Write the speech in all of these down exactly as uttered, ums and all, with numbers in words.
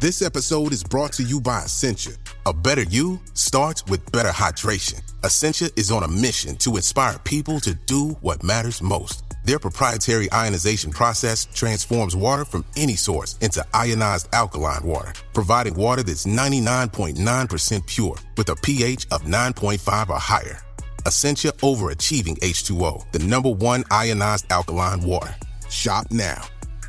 This episode is brought to you by Essentia. A better you starts with better hydration. Essentia is on a mission to inspire people to do what matters most. Their proprietary ionization process transforms water from any source into ionized alkaline water, providing water that's ninety-nine point nine percent pure with a pH of nine point five or higher. Essentia overachieving H two O, the number one ionized alkaline water. Shop now.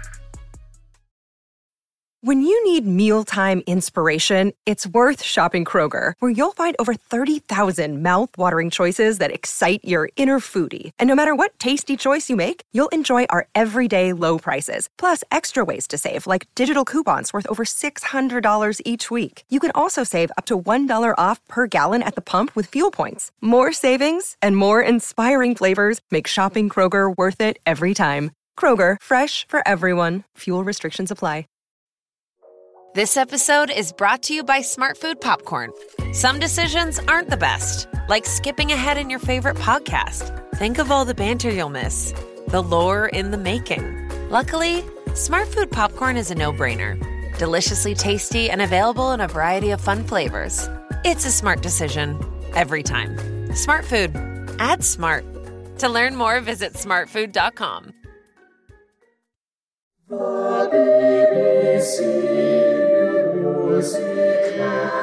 When you need mealtime inspiration, it's worth shopping Kroger, where you'll find over thirty thousand mouth-watering choices that excite your inner foodie. And no matter what tasty choice you make, you'll enjoy our everyday low prices, plus extra ways to save, like digital coupons worth over six hundred dollars each week. You can also save up to one dollar off per gallon at the pump with fuel points. More savings and more inspiring flavors make shopping Kroger worth it every time. Kroger, fresh for everyone. Fuel restrictions apply. This episode is brought to you by Smartfood Popcorn. Some decisions aren't the best, like skipping ahead in your favorite podcast. Think of all the banter you'll miss, the lore in the making. Luckily, Smartfood Popcorn is a no-brainer. Deliciously tasty and available in a variety of fun flavors. It's a smart decision every time. Smartfood. Add smart. To learn more, visit smartfood dot com. The B B C Music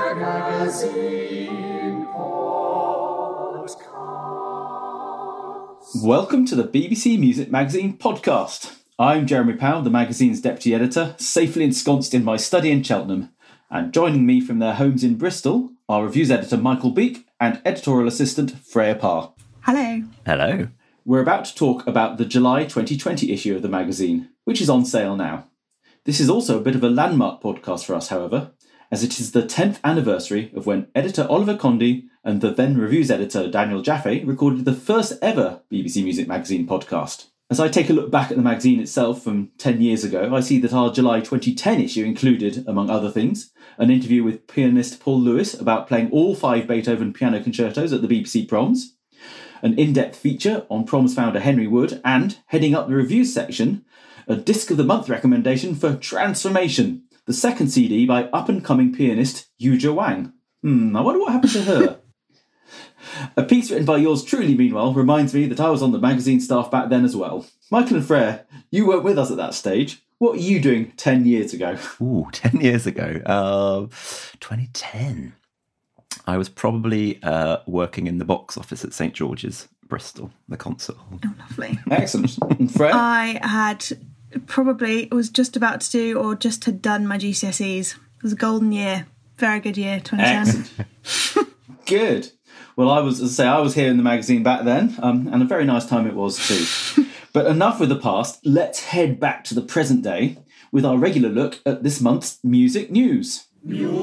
Magazine Podcast. Welcome to the B B C Music Magazine podcast. I'm Jeremy Powell, the magazine's deputy editor, safely ensconced in my study in Cheltenham. And joining me from their homes in Bristol are reviews editor Michael Beek and editorial assistant Freya Parr. Hello. Hello. We're about to talk about the July twenty twenty issue of the magazine, which is on sale now. This is also a bit of a landmark podcast for us, however, as it is the tenth anniversary of when editor Oliver Condy and the then reviews editor Daniel Jaffe recorded the first ever B B C Music Magazine podcast. As I take a look back at the magazine itself from ten years ago, I see that our July twenty ten issue included, among other things, an interview with pianist Paul Lewis about playing all five Beethoven piano concertos at the B B C Proms, an in-depth feature on Proms founder Henry Wood, and, heading up the reviews section, a Disc of the Month recommendation for Transformation, the second C D by up-and-coming pianist Yuja Wang. Hmm, I wonder what happened to her. A piece written by yours truly, meanwhile, reminds me that I was on the magazine staff back then as well. Michael and Freya, you weren't with us at that stage. What were you doing ten years ago? Ooh, ten years ago. Uh, twenty ten. I was probably uh, working in the box office at St George's, Bristol, the concert hall. Oh, lovely. Excellent. And Freya? I had probably, was just about to do or just had done my G C S Es. It was a golden year. Very good year, twenty ten. Excellent. Good. Well, I was, as I say, I was here in the magazine back then, um, and a very nice time it was too. But enough with the past. Let's head back to the present day with our regular look at this month's music news. Music,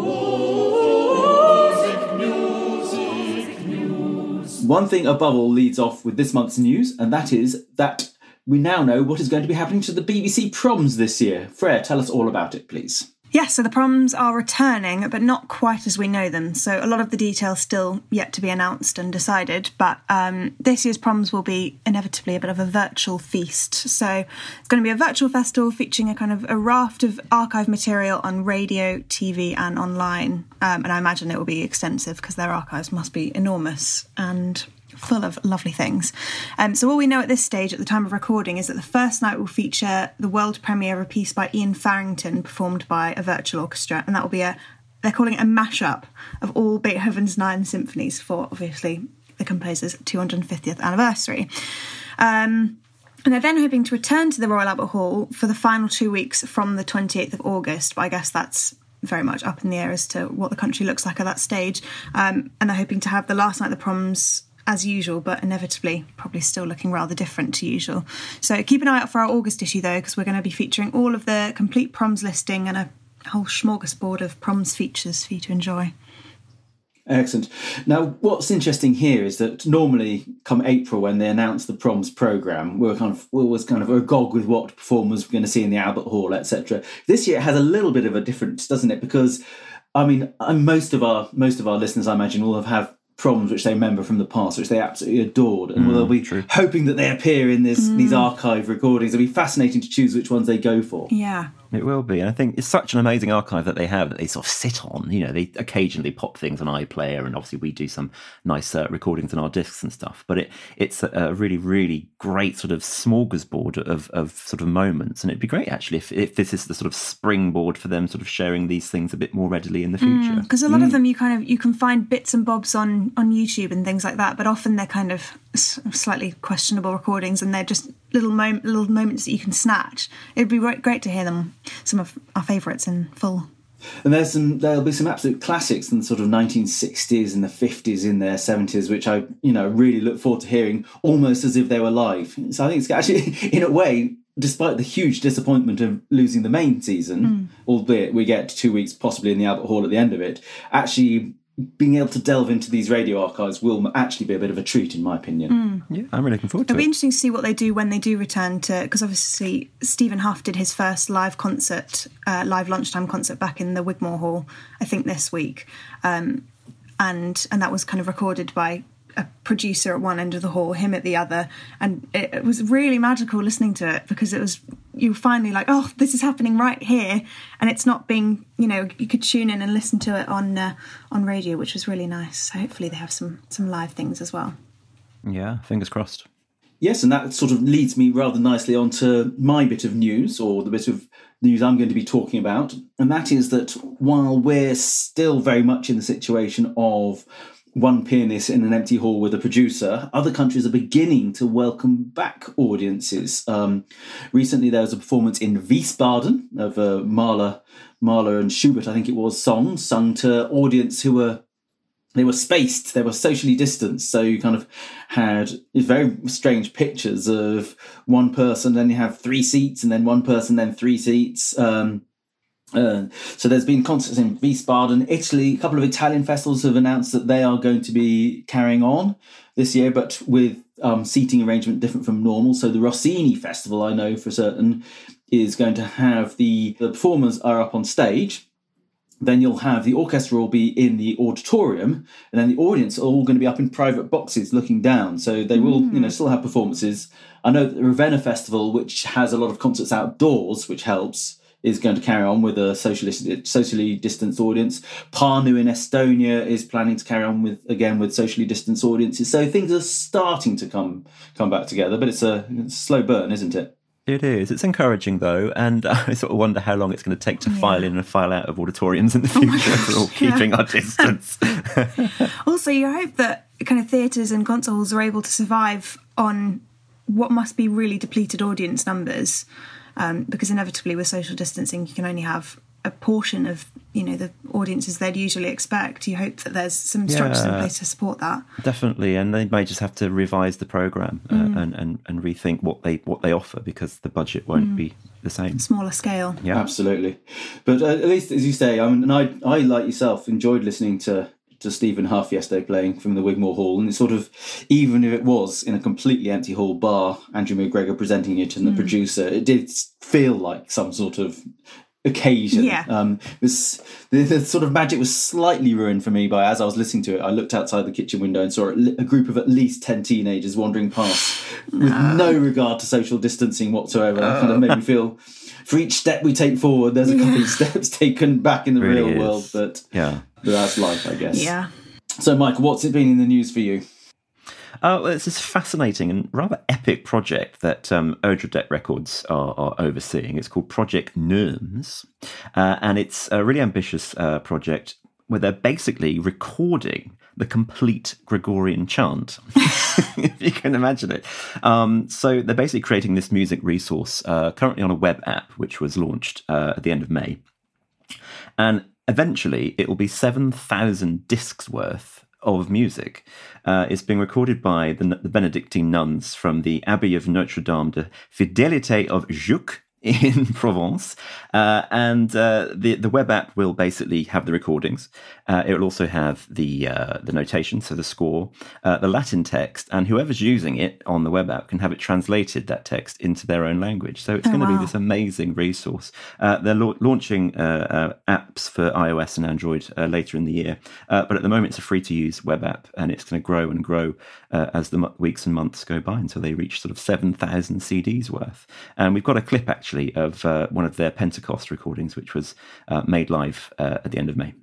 music, news. One thing above all leads off with this month's news, and that is that we now know what is going to be happening to the B B C Proms this year. Freya, tell us all about it, please. Yes, so the Proms are returning, but not quite as we know them. So a lot of the details still yet to be announced and decided. But um, this year's Proms will be inevitably a bit of a virtual feast. So it's going to be a virtual festival featuring a kind of a raft of archive material on radio, T V and online. Um, and I imagine it will be extensive because their archives must be enormous and full of lovely things. Um, so all we know at this stage, at the time of recording, is that the first night will feature the world premiere of a piece by Ian Farrington performed by a virtual orchestra, and that will be a, they're calling it a mashup of all Beethoven's nine symphonies for, obviously, the composer's two hundred fiftieth anniversary. Um, and they're then hoping to return to the Royal Albert Hall for the final two weeks from the twenty-eighth of August, but I guess that's very much up in the air as to what the country looks like at that stage. Um, and they're hoping to have the last night of the Proms as usual, but inevitably probably still looking rather different to usual. So keep an eye out for our August issue, though, because we're going to be featuring all of the complete Proms listing and a whole smorgasbord of Proms features for you to enjoy. Excellent. Now, what's interesting here is that normally, come April, when they announce the Proms programme, we're kind of we're always kind of agog with what performers we're going to see in the Albert Hall, et cetera. This year it has a little bit of a difference, doesn't it? Because, I mean, most of our most of our listeners, I imagine, will have had Proms which they remember from the past, which they absolutely adored, and mm, we'll be true. hoping that they appear in this mm. these archive recordings. It'll be fascinating to choose which ones they go for. Yeah, It will be. And I think it's such an amazing archive that they have that they sort of sit on. You know, they occasionally pop things on iPlayer, and obviously we do some nice uh, recordings on our discs and stuff. But it it's a, a really, really great sort of smorgasbord of, of sort of moments. And it'd be great, actually, if, if this is the sort of springboard for them sort of sharing these things a bit more readily in the future. Because mm, a lot mm. of them, you kind of you can find bits and bobs on, on YouTube and things like that, but often they're kind of slightly questionable recordings, and they're just little mom- little moments that you can snatch. It'd be great to hear them, some of our favourites in full. And there's some, there'll be some absolute classics in the sort of nineteen sixties and the fifties, in their seventies, which I, you know, really look forward to hearing almost as if they were live. So I think it's actually, in a way, despite the huge disappointment of losing the main season, mm. albeit we get two weeks possibly in the Albert Hall at the end of it, actually being able to delve into these radio archives will actually be a bit of a treat, in my opinion. Mm. Yeah, I'm really looking forward to It'll it. It'll be interesting to see what they do when they do return to, because obviously Stephen Huff did his first live concert, uh, live lunchtime concert back in the Wigmore Hall, I think this week. Um, and and that was kind of recorded by a producer at one end of the hall, him at the other, and it, it was really magical listening to it, because it was, you were finally like, oh, this is happening right here, and it's not being, you know, you could tune in and listen to it on uh, on radio, which was really nice. So hopefully they have some some live things as well. Yeah, fingers crossed. Yes, and that sort of leads me rather nicely onto my bit of news, or the bit of news I'm going to be talking about, and that is that while we're still very much in the situation of one pianist in an empty hall with a producer, other countries are beginning to welcome back audiences. Um, recently, there was a performance in Wiesbaden of uh, Mahler, Mahler and Schubert, I think it was, songs sung to audience who were, they were spaced, they were socially distanced. So you kind of had very strange pictures of one person, then you have three seats, and then one person, then three seats. Um, Uh, so there's been concerts in Wiesbaden, Italy. A couple of Italian festivals have announced that they are going to be carrying on this year, but with um, seating arrangement different from normal. So the Rossini Festival, I know for certain, is going to have the, the performers are up on stage. Then you'll have the orchestra will be in the auditorium, and then the audience are all going to be up in private boxes looking down. So they will, mm. you know, still have performances. I know that the Ravenna Festival, which has a lot of concerts outdoors, which helps, is going to carry on with a socially, socially distanced audience. Pärnu in Estonia is planning to carry on with, again, with socially distanced audiences. So things are starting to come come back together, but it's a, it's a slow burn, isn't it? It is. It's encouraging, though, and I sort of wonder how long it's going to take to yeah. file in and file out of auditoriums in the future oh for all keeping yeah. our distance. Also, you hope that kind of theatres and concert halls are able to survive on what must be really depleted audience numbers. Um, because inevitably with social distancing you can only have a portion of, you know, the audiences they'd usually expect. You hope that there's some structures yeah, in place to support that. Definitely, and they may just have to revise the programme uh, mm. and, and, and rethink what they what they offer, because the budget won't mm. be the same. Smaller scale. Yeah, absolutely. But uh, at least, as you say, I mean, and I, I like yourself, enjoyed listening to to Stephen Huff yesterday playing from the Wigmore Hall, and it's sort of, even if it was in a completely empty hall bar, Andrew McGregor presenting it and the mm. producer, it did feel like some sort of occasion. Yeah. Um, it was, the, the sort of magic was slightly ruined for me by, as I was listening to it, I looked outside the kitchen window and saw a group of at least ten teenagers wandering past with no, no regard to social distancing whatsoever. That kind of made me feel, for each step we take forward, there's a couple yeah. of steps taken back in the really real is. world, but yeah. But that's life, I guess. Yeah. So, Mike, what's it been in the news for you? Uh, well, it's this fascinating and rather epic project that um, Odradek Records are, are overseeing. It's called Project Nurms, uh, and it's a really ambitious uh, project where they're basically recording the complete Gregorian chant, if you can imagine it. Um, so they're basically creating this music resource uh, currently on a web app, which was launched uh, at the end of May. And eventually, it will be seven thousand discs worth of music. Uh, it's being recorded by the, the Benedictine nuns from the Abbey of Notre Dame de Fidélité of Juc in Provence. Uh, and uh, the, the web app will basically have the recordings. Uh, it will also have the uh, the notation, so the score, uh, the Latin text, and whoever's using it on the web app can have it translated, that text, into their own language. So it's oh, going to wow. be this amazing resource. Uh, they're la- launching uh, uh, apps for iOS and Android uh, later in the year. Uh, but at the moment, it's a free-to-use web app, and it's going to grow and grow uh, as the m- weeks and months go by until they reach sort of seven thousand C Ds worth. And we've got a clip, actually, actually, of uh, one of their Pentecost recordings, which was uh, made live uh, at the end of May.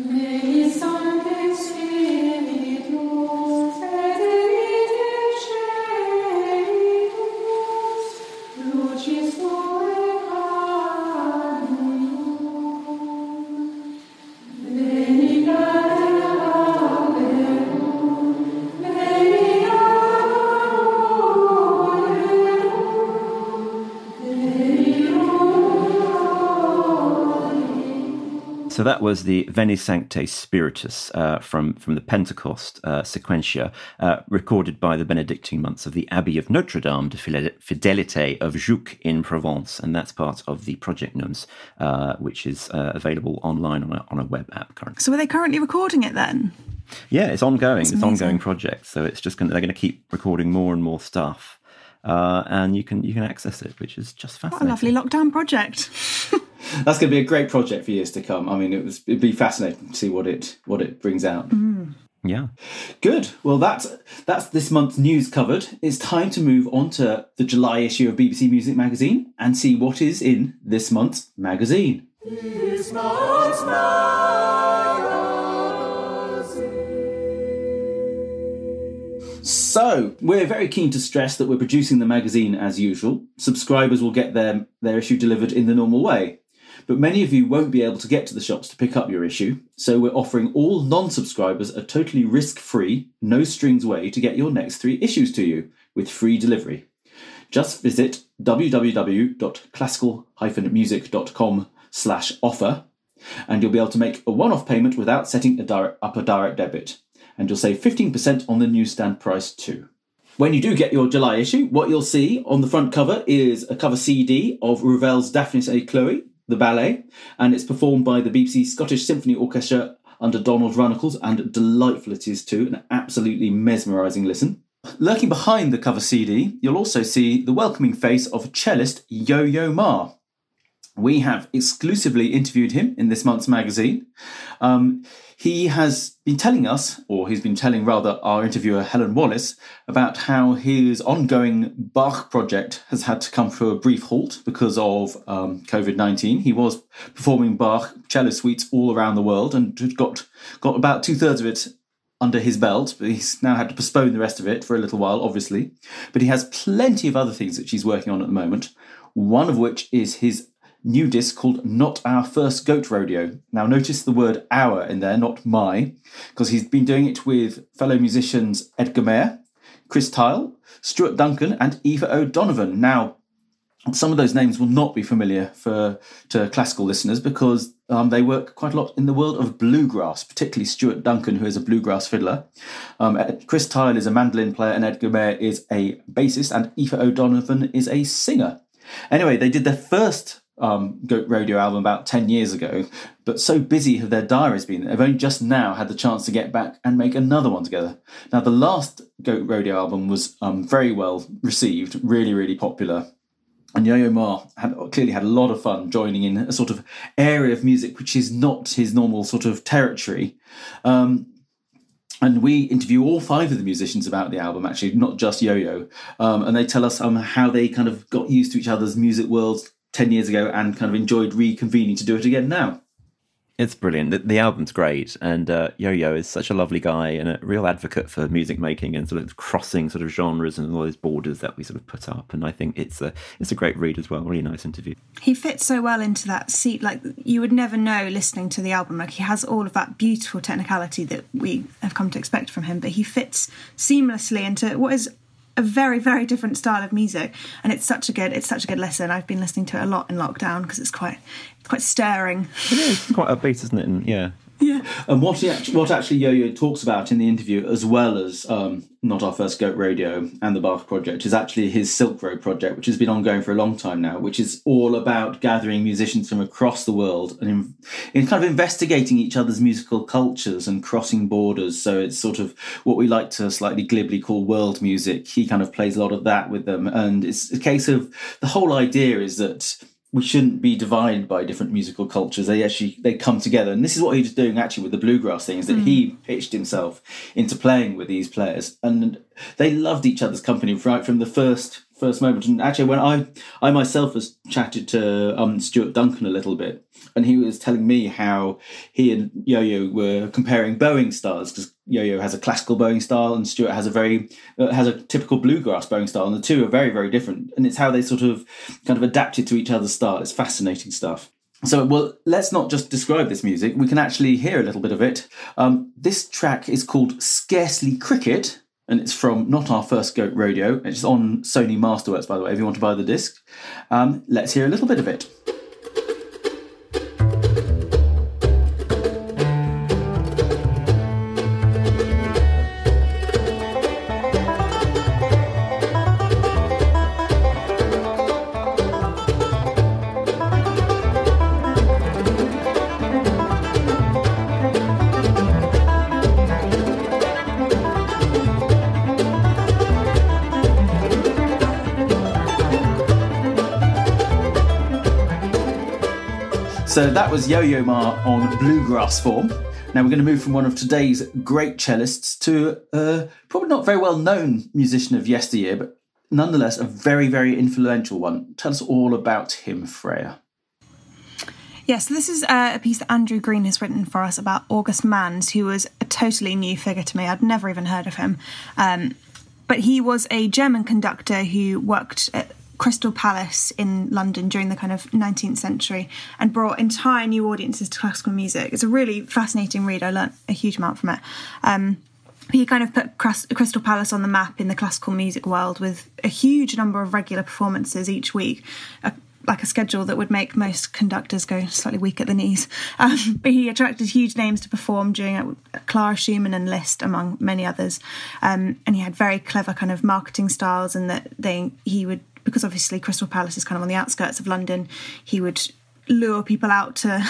So that was the Veni Sancte Spiritus uh, from, from the Pentecost uh, Sequentia, uh, recorded by the Benedictine monks of the Abbey of Notre Dame de Fidelité of Jouques in Provence. And that's part of the Project Nums, uh, which is uh, available online on a, on a web app currently. So are they currently recording it then? Yeah, it's ongoing. That's it's amazing. ongoing project. So it's just gonna, they're going to keep recording more and more stuff. Uh, and you can you can access it, which is just What a fascinating. lovely lockdown project. That's going to be a great project for years to come. I mean, it was it'd be fascinating to see what it what it brings out. Mm. Yeah. Good. Well, that's that's this month's news covered. It's time to move on to the July issue of B B C Music Magazine and see what is in this month's magazine. This month's magazine. So, we're very keen to stress that we're producing the magazine as usual. Subscribers will get their, their issue delivered in the normal way. But many of you won't be able to get to the shops to pick up your issue, so we're offering all non-subscribers a totally risk-free, no-strings way to get your next three issues to you, with free delivery. Just visit www.classical-music.com slash offer, and you'll be able to make a one-off payment without setting a direct, up a direct debit. And you'll save fifteen percent on the newsstand price too. When you do get your July issue, what you'll see on the front cover is a cover C D of Ravel's Daphnis et Chloe, the ballet, and it's performed by the B B C Scottish Symphony Orchestra under Donald Runnicles, and delightful it is too, an absolutely mesmerising listen. Lurking behind the cover C D, you'll also see the welcoming face of cellist Yo-Yo Ma. We have exclusively interviewed him in this month's magazine. Um, he has been telling us, or he's been telling rather our interviewer Helen Wallace, about how his ongoing Bach project has had to come to a brief halt because of um, covid nineteen. He was performing Bach cello suites all around the world and had got, got about two-thirds of it under his belt, but he's now had to postpone the rest of it for a little while, obviously. But he has plenty of other things that he's working on at the moment, one of which is his new disc called Not Our First Goat Rodeo. Now notice the word our in there, not my, because he's been doing it with fellow musicians Edgar Mayer, Chris Tyle, Stuart Duncan and Eva O'Donovan. Now, some of those names will not be familiar for to classical listeners because um, they work quite a lot in the world of bluegrass, particularly Stuart Duncan, who is a bluegrass fiddler. Um, Chris Tyle is a mandolin player and Edgar Mayer is a bassist and Eva O'Donovan is a singer. Anyway, they did their first Um, Goat Rodeo album about ten years ago, but so busy have their diaries been that they've only just now had the chance to get back and make another one together. Now, the last Goat Rodeo album was um, very well received, really, really popular. And Yo-Yo Ma had, clearly had a lot of fun joining in a sort of area of music which is not his normal sort of territory. Um, And we interview all five of the musicians about the album, actually, not just Yo-Yo. Um, and they tell us um, how they kind of got used to each other's music worlds ten years ago and kind of enjoyed reconvening to do it again now. It's brilliant. The, the album's great, and uh, Yo-Yo is such a lovely guy and a real advocate for music making and sort of crossing sort of genres and all those borders that we sort of put up. And I think it's a it's a great read as well. Really nice interview. He fits so well into that seat. Like, you would never know listening to the album. Like, he has all of that beautiful technicality that we have come to expect from him, but he fits seamlessly into what is a very, very different style of music, and it's such a good it's such a good listen. I've been listening to it a lot in lockdown because it's quite it's quite stirring. It is quite upbeat, isn't it? And yeah. Yeah. And what he actually, what actually Yo-Yo talks about in the interview, as well as um, Not Our First Goat Rodeo and the Bach project, is actually his Silk Road project, which has been ongoing for a long time now, which is all about gathering musicians from across the world and in, in kind of investigating each other's musical cultures and crossing borders. So it's sort of what we like to slightly glibly call world music. He kind of plays a lot of that with them. And it's a case of the whole idea is that we shouldn't be divided by different musical cultures. They actually, they come together. And this is what he was doing actually with the bluegrass thing, is that mm. he pitched himself into playing with these players. And they loved each other's company right from the first first moment. And actually, when I I myself has chatted to um, Stuart Duncan a little bit, and he was telling me how he and Yo-Yo were comparing bowing styles, because Yo-Yo has a classical bowing style and Stuart has a very uh, has a typical bluegrass bowing style, and the two are very, very different. And it's how they sort of kind of adapted to each other's style. It's fascinating stuff. So, well, let's not just describe this music. We can actually hear a little bit of it. Um, this track is called Scarcely Cricket, and it's from Not Our First Goat Rodeo. It's on Sony Masterworks, by the way, if you want to buy the disc. Um, let's hear a little bit of it. So that was Yo-Yo Ma on bluegrass form. Now we're going to move from one of today's great cellists to a probably not very well-known musician of yesteryear, but nonetheless a very, very influential one. Tell us all about him, Freya. Yes, yeah, so this is uh, a piece that Andrew Green has written for us about August Manns, who was a totally new figure to me. I'd never even heard of him. Um, but he was a German conductor who worked at Crystal Palace in London during the kind of nineteenth century and brought entire new audiences to classical music. It's a really fascinating read. I learnt a huge amount from it. Um, he kind of put Crystal Palace on the map in the classical music world with a huge number of regular performances each week, a, like a schedule that would make most conductors go slightly weak at the knees. Um, but he attracted huge names to perform during it, Clara Schumann and Liszt, among many others. Um, and he had very clever kind of marketing styles, and that they he would, because obviously Crystal Palace is kind of on the outskirts of London, he would lure people out to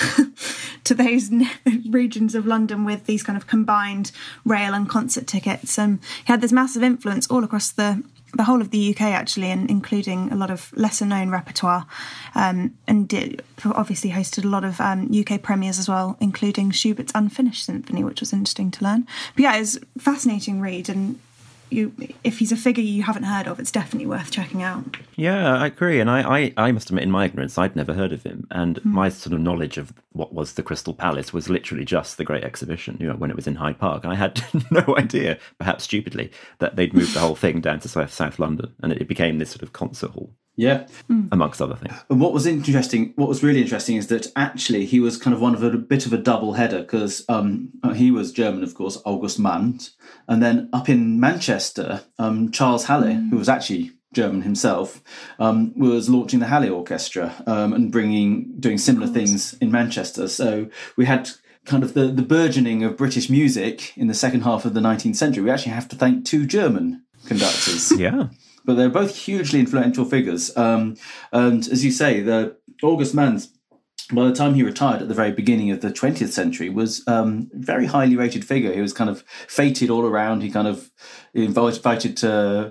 to those regions of London with these kind of combined rail and concert tickets. Um, he had this massive influence all across the the whole of the U K, actually, and including a lot of lesser-known repertoire, um, and did, obviously hosted a lot of um, U K premieres as well, including Schubert's Unfinished Symphony, which was interesting to learn. But yeah, it's a fascinating read, and You, if he's a figure you haven't heard of, it's definitely worth checking out. Yeah, I agree. And I, I, I must admit, in my ignorance, I'd never heard of him. And mm. my sort of knowledge of what was the Crystal Palace was literally just the Great Exhibition, you know, when it was in Hyde Park. I had no idea, perhaps stupidly, that they'd moved the whole thing down to South, South London, and it became this sort of concert hall. Yeah. Mm. Amongst other things. And what was interesting, what was really interesting is that actually he was kind of one of a, a bit of a double header, because um, he was German, of course, August Manns. And then up in Manchester, um, Charles Halle, mm. who was actually German himself, um, was launching the Halle Orchestra um, and bringing, doing similar things in Manchester. So we had kind of the, the burgeoning of British music in the second half of the nineteenth century. We actually have to thank two German conductors. Yeah. But they're both hugely influential figures. Um, and as you say, the August Manns, by the time he retired at the very beginning of the twentieth century, was um, a very highly rated figure. He was kind of feted all around. He kind of invited to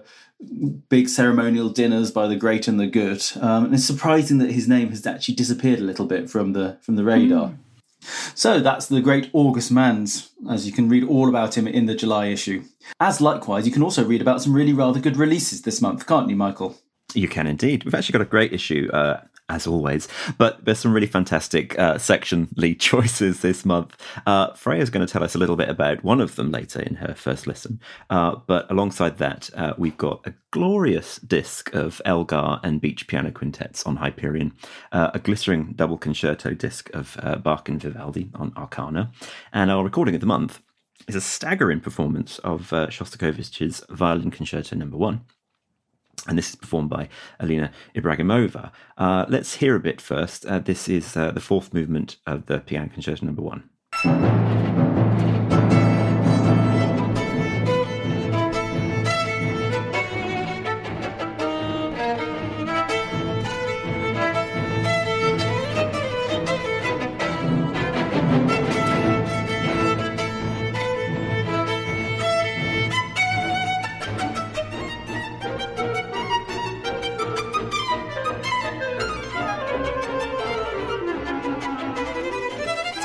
big ceremonial dinners by the great and the good. Um, and it's surprising that his name has actually disappeared a little bit from the from the radar. Mm. So that's the great August Manns, as you can read all about him in the July issue. As likewise, you can also read about some really rather good releases this month, can't you, Michael? You can indeed. We've actually got a great issue, uh, as always, but there's some really fantastic uh, section lead choices this month. Uh, Freya's going to tell us a little bit about one of them later in her first listen, uh, but alongside that, uh, we've got a glorious disc of Elgar and Beach piano quintets on Hyperion, uh, a glittering double concerto disc of uh, Bach and Vivaldi on Arcana, and our recording of the month is a staggering performance of uh, Shostakovich's Violin Concerto Number One. And this is performed by Alina Ibragimova. Uh, let's hear a bit first. Uh, this is uh, the fourth movement of the Piano Concerto Number One.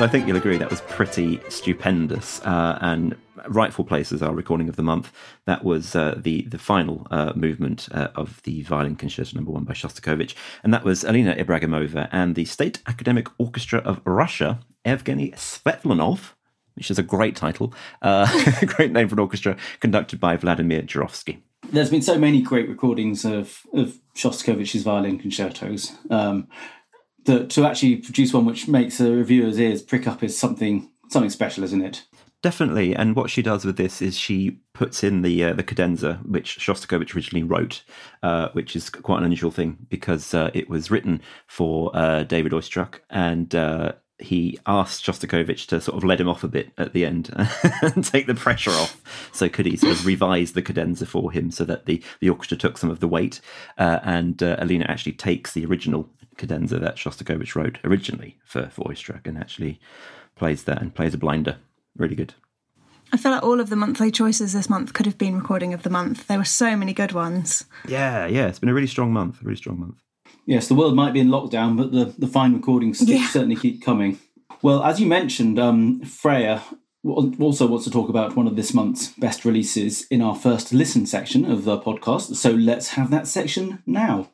So I think you'll agree that was pretty stupendous. Uh, and rightful place as our recording of the month. That was uh, the the final uh, movement uh, of the Violin Concerto Number One by Shostakovich, and that was Alina Ibragimova and the State Academic Orchestra of Russia, Evgeny Svetlanov, which is a great title, uh, a great name for an orchestra, conducted by Vladimir Jurovsky. There's been so many great recordings of, of Shostakovich's violin concertos um, that to actually produce one which makes a reviewer's ears prick up is something something special, isn't it? Definitely, and what she does with this is she puts in the uh, the cadenza, which Shostakovich originally wrote, uh, which is quite an unusual thing because uh, it was written for uh, David Oistrakh, and uh, he asked Shostakovich to sort of let him off a bit at the end and take the pressure off. So could he sort of revise the cadenza for him so that the, the orchestra took some of the weight, uh, and uh, Alina actually takes the original cadenza that Shostakovich wrote originally for, for Oistrakh and actually plays that and plays a blinder. Really good. I feel like all of the monthly choices this month could have been recording of the month. There were so many good ones. Yeah, yeah. It's been a really strong month, a really strong month. Yes, the world might be in lockdown, but the, the fine recordings Yeah. certainly keep coming. Well, as you mentioned, um, Freya also wants to talk about one of this month's best releases in our first listen section of the podcast. So let's have that section now.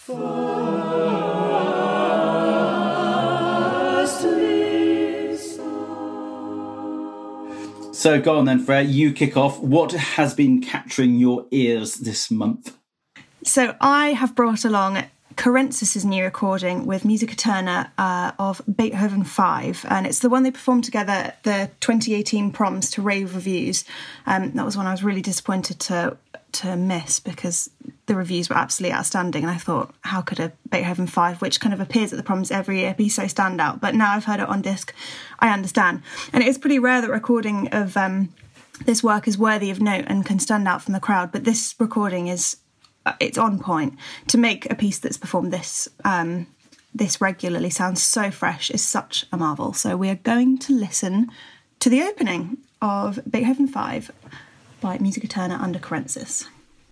So go on then, Freya, you kick off. What has been capturing your ears this month? So I have brought along Currentzis's new recording with Musica Eterna uh, of Beethoven five, and it's the one they performed together at the twenty eighteen proms to rave reviews. Um, that was one I was really disappointed to to miss because the reviews were absolutely outstanding, and I thought, how could a Beethoven five, which kind of appears at the proms every year, be so standout? But now I've heard it on disc, I understand. And it is pretty rare that recording of um, this work is worthy of note and can stand out from the crowd, but this recording is it's on point. To make a piece that's performed this um, this regularly sounds so fresh is such a marvel. So we are going to listen to the opening of Beethoven five by Musica Eterna under Currentzis.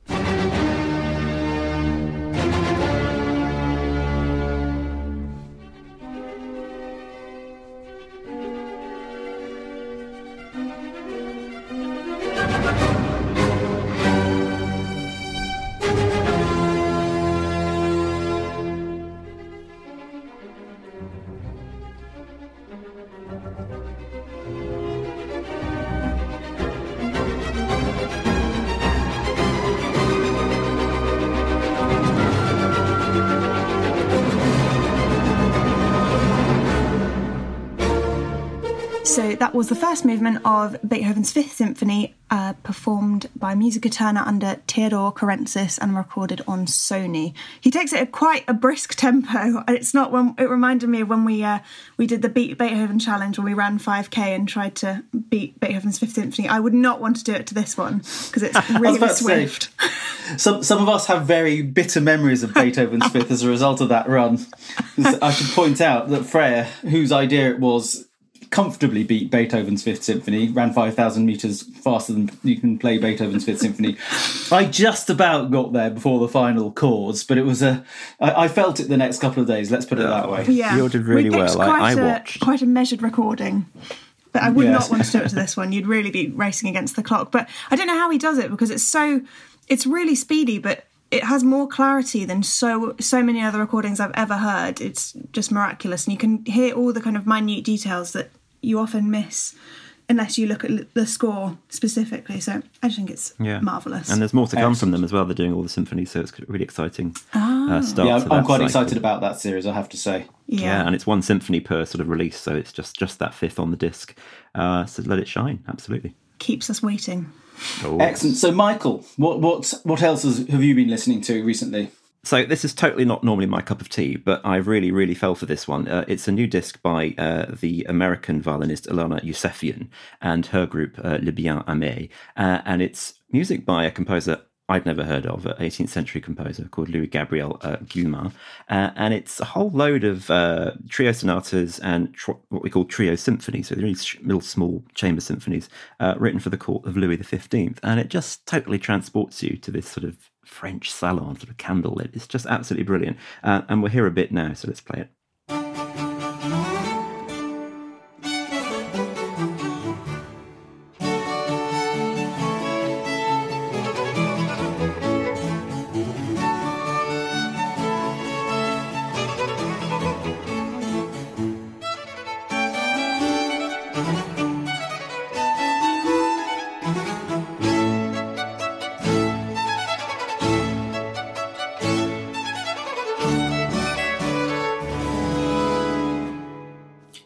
So that was the first movement of Beethoven's Fifth Symphony, uh, performed by Musica Eterna under Theodor Currentzis and recorded on Sony. He takes it at quite a brisk tempo. It's not when it reminded me of when we uh, we did the Beat Beethoven challenge when we ran five K and tried to beat Beethoven's Fifth Symphony. I would not want to do it to this one because it's really swift. Say, some some of us have very bitter memories of Beethoven's Fifth as a result of that run. I should point out that Freya, whose idea it was, comfortably beat Beethoven's Fifth Symphony, ran five thousand metres faster than you can play Beethoven's Fifth Symphony. I just about got there before the final chords, but it was a... I, I felt it the next couple of days, let's put it that way. Yeah. You did really we well. I, I a, watched. Quite a measured recording. But I would Yes. not want to do it to this one. You'd really be racing against the clock. But I don't know how he does it because it's so... It's really speedy, but it has more clarity than so so many other recordings I've ever heard. It's just miraculous. And you can hear all the kind of minute details that you often miss unless you look at the score specifically. So I just think it's Yeah. marvellous. And there's more to come Excellent. from them as well. They're doing all the symphonies, so it's a really exciting Ah. uh, start. Yeah, to I'm, that I'm quite cycle. excited about that series, I have to say. yeah. Yeah, and it's one symphony per sort of release, so it's just just that fifth on the disc. Uh, so let it shine, absolutely. Keeps us waiting. Oh. Excellent. So, Michael, what what what else has, have you been listening to recently? So this is totally not normally my cup of tea, but I really, really fell for this one. Uh, it's a new disc by uh, the American violinist Ilana Yousefian and her group uh, Le Bien Aimé, uh, and it's music by a composer I'd never heard of, an eighteenth century composer called Louis Gabriel uh, Guillemin, uh, and it's a whole load of uh, trio sonatas and tr- what we call trio symphonies, so they're really sh- little small chamber symphonies uh, written for the court of Louis the fifteenth, and it just totally transports you to this sort of French salon, sort of candlelit. It's just absolutely brilliant, uh, and we'll hear a bit now, so let's play it.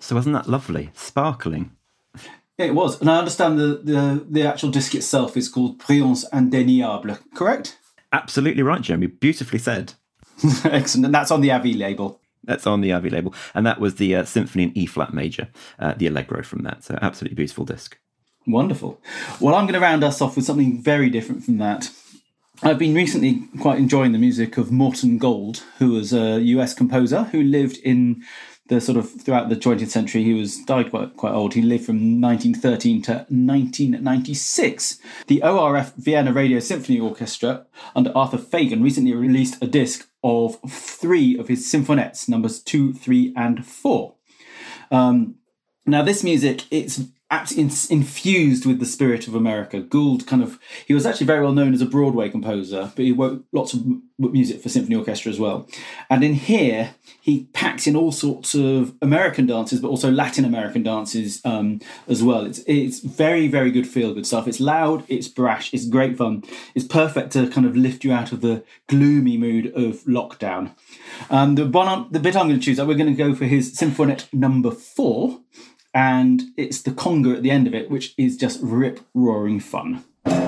So wasn't that lovely? Sparkling. It was. And I understand the, the, the actual disc itself is called Brillance Indéniable, correct? Absolutely right, Jeremy. Beautifully said. Excellent. And that's on the Avi label. That's on the Avi label. And that was the uh, Symphony in E-flat major, uh, the Allegro from that. So absolutely beautiful disc. Wonderful. Well, I'm going to round us off with something very different from that. I've been recently quite enjoying the music of Morton Gold, who was a U S composer who lived in the sort of throughout the twentieth century. He was died quite quite old. He lived from nineteen thirteen to nineteen ninety-six. The O R F Vienna Radio Symphony Orchestra under Arthur Fagan recently released a disc of three of his symphonettes, numbers two, three, and four. Um, now, this music, it's absolutely infused with the spirit of America. Gould kind of, he was actually very well known as a Broadway composer, but he wrote lots of music for symphony orchestra as well. And in here, he packs in all sorts of American dances, but also Latin American dances um, as well. It's it's very, very good feel-good stuff. It's loud, it's brash, it's great fun. It's perfect to kind of lift you out of the gloomy mood of lockdown. Um, the, one I'm, the bit I'm going to choose, we're going to go for his Symphonette number four, and it's the conga at the end of it, which is just rip-roaring fun.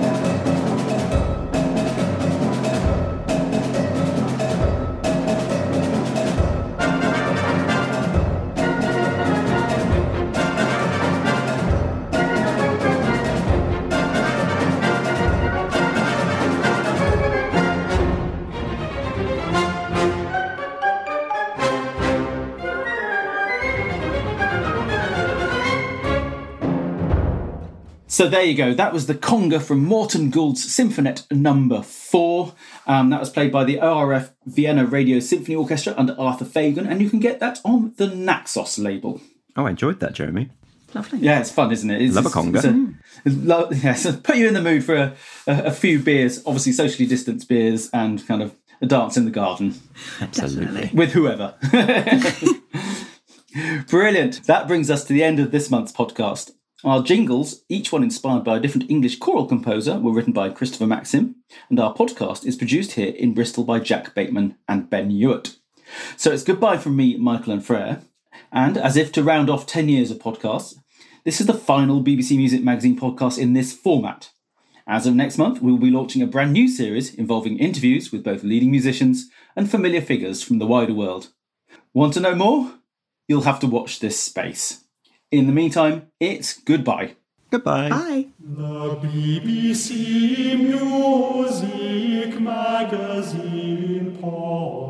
So there you go. That was the conga from Morton Gould's Symphonette number four. Um, that was played by the O R F Vienna Radio Symphony Orchestra under Arthur Fagan, and you can get that on the Naxos label. Oh, I enjoyed that, Jeremy. Lovely. Yeah, it's fun, isn't it? It's, Love a conga. It's a, it's lo- yeah, so put you in the mood for a, a, a few beers, obviously socially distanced beers, and kind of a dance in the garden. Absolutely. With whoever. Brilliant. That brings us to the end of this month's podcast. Our jingles, each one inspired by a different English choral composer, were written by Christopher Maxim, and our podcast is produced here in Bristol by Jack Bateman and Ben Hewitt. So it's goodbye from me, Michael and Frere, and as if to round off ten years of podcasts, this is the final B B C Music Magazine podcast in this format. As of next month, we will be launching a brand new series involving interviews with both leading musicians and familiar figures from the wider world. Want to know more? You'll have to watch this space. In the meantime, it's goodbye. Goodbye. Bye. The B B C Music Magazine Podcast.